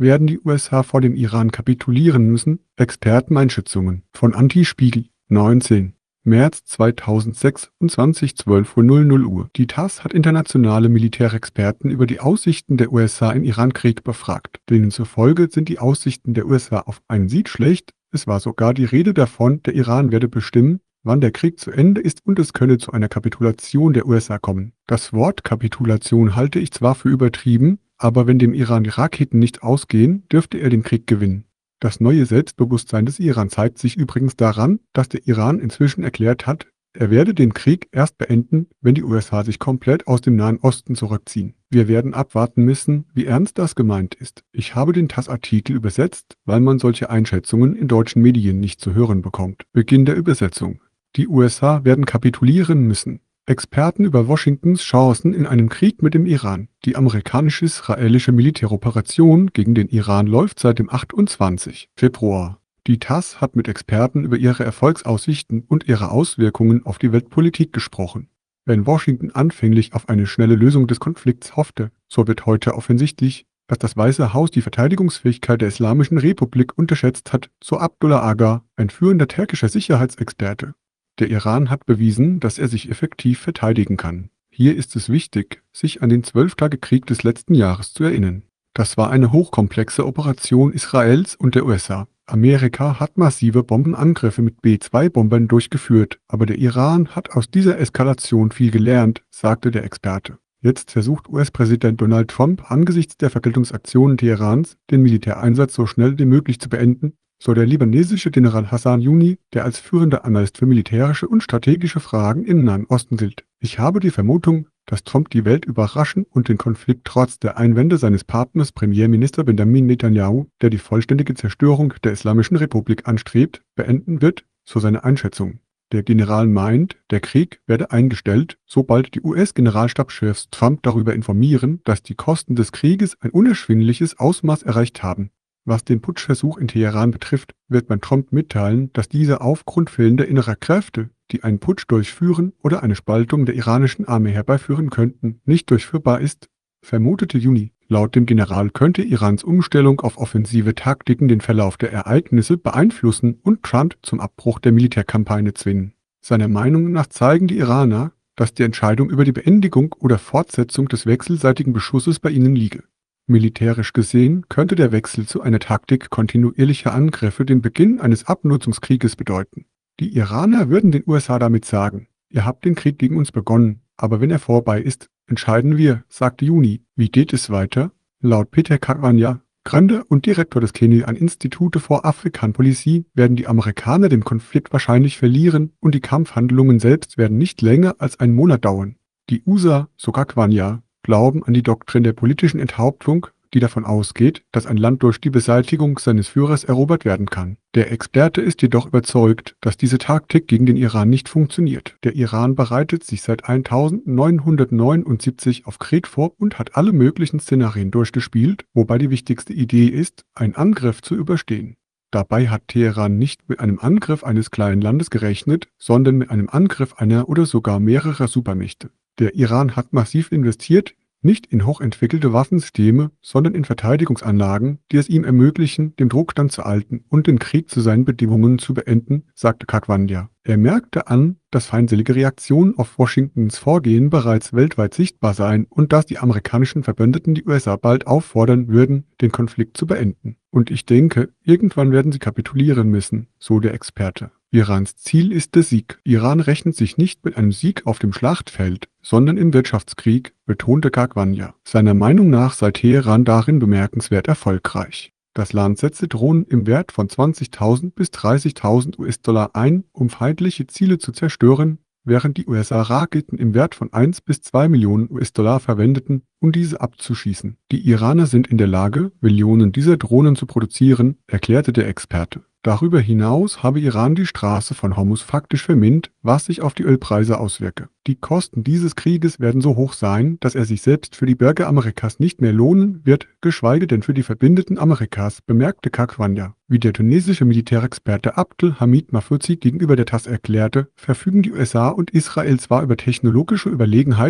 Werden die USA vor dem Iran kapitulieren müssen? Experteneinschätzungen von Anti-Spiegel, 19. März 2026, 12:00 Uhr. Die TASS hat internationale Militärexperten über die Aussichten der USA im Iran-Krieg befragt. Denen zufolge sind die Aussichten der USA auf einen Sieg schlecht. Es war sogar die Rede davon, der Iran werde bestimmen, wann der Krieg zu Ende ist und es könne zu einer Kapitulation der USA kommen. Das Wort Kapitulation halte ich zwar für übertrieben, aber wenn dem Iran die Raketen nicht ausgehen, dürfte er den Krieg gewinnen. Das neue Selbstbewusstsein des Iran zeigt sich übrigens daran, dass der Iran inzwischen erklärt hat, er werde den Krieg erst beenden, wenn die USA sich komplett aus dem Nahen Osten zurückziehen. Wir werden abwarten müssen, wie ernst das gemeint ist. Ich habe den TASS-Artikel übersetzt, weil man solche Einschätzungen in deutschen Medien nicht zu hören bekommt. Beginn der Übersetzung. Die USA werden kapitulieren müssen. Experten über Washingtons Chancen in einem Krieg mit dem Iran. Die amerikanisch-israelische Militäroperation gegen den Iran läuft seit dem 28. Februar. Die TASS hat mit Experten über ihre Erfolgsaussichten und ihre Auswirkungen auf die Weltpolitik gesprochen. Wenn Washington anfänglich auf eine schnelle Lösung des Konflikts hoffte, so wird heute offensichtlich, dass das Weiße Haus die Verteidigungsfähigkeit der Islamischen Republik unterschätzt hat, so Abdullah Aga, ein führender türkischer Sicherheitsexperte. Der Iran hat bewiesen, dass er sich effektiv verteidigen kann. Hier ist es wichtig, sich an den 12-Tage-Krieg des letzten Jahres zu erinnern. Das war eine hochkomplexe Operation Israels und der USA. Amerika hat massive Bombenangriffe mit B-2-Bombern durchgeführt, aber der Iran hat aus dieser Eskalation viel gelernt, sagte der Experte. Jetzt versucht US-Präsident Donald Trump angesichts der Vergeltungsaktionen Teherans, den Militäreinsatz so schnell wie möglich zu beenden, so der libanesische General Hassan Juni, der als führender Analyst für militärische und strategische Fragen im Nahen Osten gilt. Ich habe die Vermutung, dass Trump die Welt überraschen und den Konflikt trotz der Einwände seines Partners Premierminister Benjamin Netanyahu, der die vollständige Zerstörung der Islamischen Republik anstrebt, beenden wird, so seine Einschätzung. Der General meint, der Krieg werde eingestellt, sobald die US-Generalstabschefs Trump darüber informieren, dass die Kosten des Krieges ein unerschwingliches Ausmaß erreicht haben. Was den Putschversuch in Teheran betrifft, wird man Trump mitteilen, dass dieser aufgrund fehlender innerer Kräfte, die einen Putsch durchführen oder eine Spaltung der iranischen Armee herbeiführen könnten, nicht durchführbar ist, vermutete Juni. Laut dem General könnte Irans Umstellung auf offensive Taktiken den Verlauf der Ereignisse beeinflussen und Trump zum Abbruch der Militärkampagne zwingen. Seiner Meinung nach zeigen die Iraner, dass die Entscheidung über die Beendigung oder Fortsetzung des wechselseitigen Beschusses bei ihnen liege. Militärisch gesehen könnte der Wechsel zu einer Taktik kontinuierlicher Angriffe den Beginn eines Abnutzungskrieges bedeuten. Die Iraner würden den USA damit sagen, ihr habt den Krieg gegen uns begonnen, aber wenn er vorbei ist, entscheiden wir, sagte Juni. Wie geht es weiter? Laut Peter Kakwanja, Gründer und Direktor des Kenyan Institute for African Policy, werden die Amerikaner den Konflikt wahrscheinlich verlieren und die Kampfhandlungen selbst werden nicht länger als einen Monat dauern. Die USA, so Kakwanja, glauben an die Doktrin der politischen Enthauptung, die davon ausgeht, dass ein Land durch die Beseitigung seines Führers erobert werden kann. Der Experte ist jedoch überzeugt, dass diese Taktik gegen den Iran nicht funktioniert. Der Iran bereitet sich seit 1979 auf Krieg vor und hat alle möglichen Szenarien durchgespielt, wobei die wichtigste Idee ist, einen Angriff zu überstehen. Dabei hat Teheran nicht mit einem Angriff eines kleinen Landes gerechnet, sondern mit einem Angriff einer oder sogar mehrerer Supermächte. Der Iran hat massiv investiert, nicht in hochentwickelte Waffensysteme, sondern in Verteidigungsanlagen, die es ihm ermöglichen, dem Druck standzuhalten und den Krieg zu seinen Bedingungen zu beenden, sagte Kakwanja. Er merkte an, dass feindselige Reaktionen auf Washingtons Vorgehen bereits weltweit sichtbar seien und dass die amerikanischen Verbündeten die USA bald auffordern würden, den Konflikt zu beenden. Und ich denke, irgendwann werden sie kapitulieren müssen, so der Experte. Irans Ziel ist der Sieg. Iran rechnet sich nicht mit einem Sieg auf dem Schlachtfeld, sondern im Wirtschaftskrieg, betonte Kakwanja. Seiner Meinung nach sei Teheran darin bemerkenswert erfolgreich. Das Land setze Drohnen im Wert von 20.000 bis 30.000 US-Dollar ein, um feindliche Ziele zu zerstören, während die USA Raketen im Wert von 1 bis 2 Millionen US-Dollar verwendeten, um diese abzuschießen. Die Iraner sind in der Lage, Millionen dieser Drohnen zu produzieren, erklärte der Experte. Darüber hinaus habe Iran die Straße von Hormuz faktisch vermint, was sich auf die Ölpreise auswirke. Die Kosten dieses Krieges werden so hoch sein, dass er sich selbst für die Bürger Amerikas nicht mehr lohnen wird, geschweige denn für die Verbündeten Amerikas, bemerkte Kakwanja. Wie der tunesische Militärexperte Abdel Hamid Mafouzi gegenüber der TASS erklärte, verfügen die USA und Israel zwar über technologische Überlegenheit,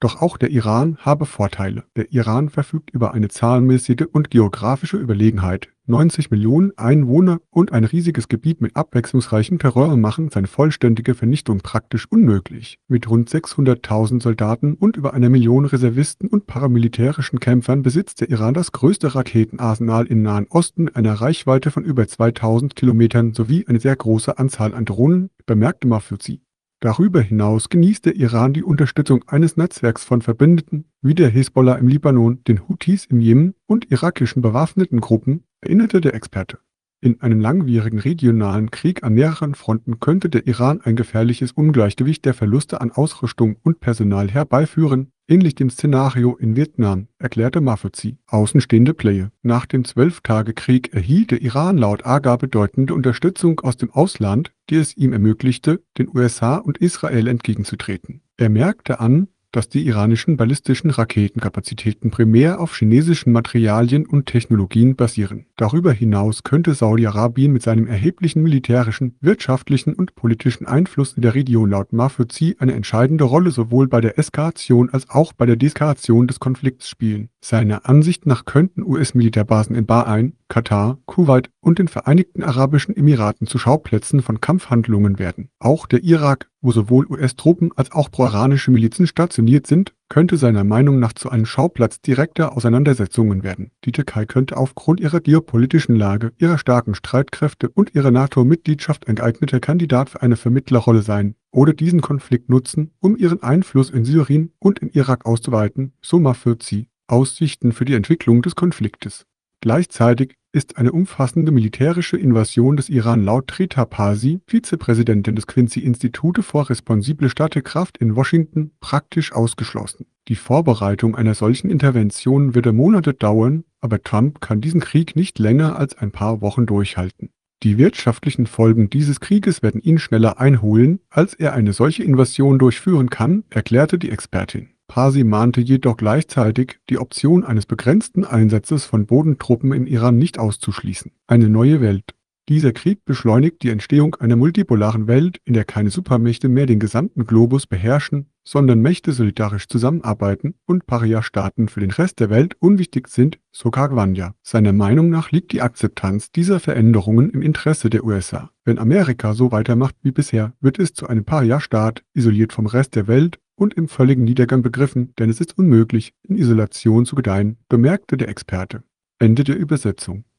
Doch auch der Iran habe Vorteile. Der Iran verfügt über eine zahlenmäßige und geografische Überlegenheit. 90 Millionen Einwohner und ein riesiges Gebiet mit abwechslungsreichem Terror machen seine vollständige Vernichtung praktisch unmöglich. Mit rund 600.000 Soldaten und über 1 Million Reservisten und paramilitärischen Kämpfern besitzt der Iran das größte Raketenarsenal im Nahen Osten mit einer Reichweite von über 2000 Kilometern sowie eine sehr große Anzahl an Drohnen, bemerkte Mafiozi. Darüber hinaus genießt der Iran die Unterstützung eines Netzwerks von Verbündeten wie der Hisbollah im Libanon, den Houthis im Jemen und irakischen bewaffneten Gruppen, erinnerte der Experte. In einem langwierigen regionalen Krieg an mehreren Fronten könnte der Iran ein gefährliches Ungleichgewicht der Verluste an Ausrüstung und Personal herbeiführen, ähnlich dem Szenario in Vietnam, erklärte Mafiozi, außenstehende Player. Nach dem 12-Tage-Krieg erhielt der Iran laut AGA bedeutende Unterstützung aus dem Ausland, die es ihm ermöglichte, den USA und Israel entgegenzutreten. Er merkte an, dass die iranischen ballistischen Raketenkapazitäten primär auf chinesischen Materialien und Technologien basieren. Darüber hinaus könnte Saudi-Arabien mit seinem erheblichen militärischen, wirtschaftlichen und politischen Einfluss in der Region laut Mafiozi eine entscheidende Rolle sowohl bei der Eskalation als auch bei der Deeskalation des Konflikts spielen. Seiner Ansicht nach könnten US-Militärbasen in Bahrain, Katar, Kuwait und den Vereinigten Arabischen Emiraten zu Schauplätzen von Kampfhandlungen werden. Auch der Irak, wo sowohl US-Truppen als auch pro-iranische Milizen stationiert sind, könnte seiner Meinung nach zu einem Schauplatz direkter Auseinandersetzungen werden. Die Türkei könnte aufgrund ihrer geopolitischen Lage, ihrer starken Streitkräfte und ihrer NATO-Mitgliedschaft ein geeigneter Kandidat für eine Vermittlerrolle sein oder diesen Konflikt nutzen, um ihren Einfluss in Syrien und in Irak auszuweiten, so Mafiozi. Aussichten für die Entwicklung des Konfliktes. Gleichzeitig ist eine umfassende militärische Invasion des Iran laut Trita Parsi, Vizepräsidentin des Quincy-Institute für responsible Staatskraft in Washington, praktisch ausgeschlossen. Die Vorbereitung einer solchen Intervention würde Monate dauern, aber Trump kann diesen Krieg nicht länger als ein paar Wochen durchhalten. Die wirtschaftlichen Folgen dieses Krieges werden ihn schneller einholen, als er eine solche Invasion durchführen kann, erklärte die Expertin. Parsi mahnte jedoch gleichzeitig, die Option eines begrenzten Einsatzes von Bodentruppen im Iran nicht auszuschließen. Eine neue Welt. Dieser Krieg beschleunigt die Entstehung einer multipolaren Welt, in der keine Supermächte mehr den gesamten Globus beherrschen, sondern Mächte solidarisch zusammenarbeiten und Paria-Staaten für den Rest der Welt unwichtig sind, so Kagwanja. Seiner Meinung nach liegt die Akzeptanz dieser Veränderungen im Interesse der USA. Wenn Amerika so weitermacht wie bisher, wird es zu einem Paria-Staat, isoliert vom Rest der Welt und im völligen Niedergang begriffen, denn es ist unmöglich, in Isolation zu gedeihen, bemerkte der Experte. Ende der Übersetzung.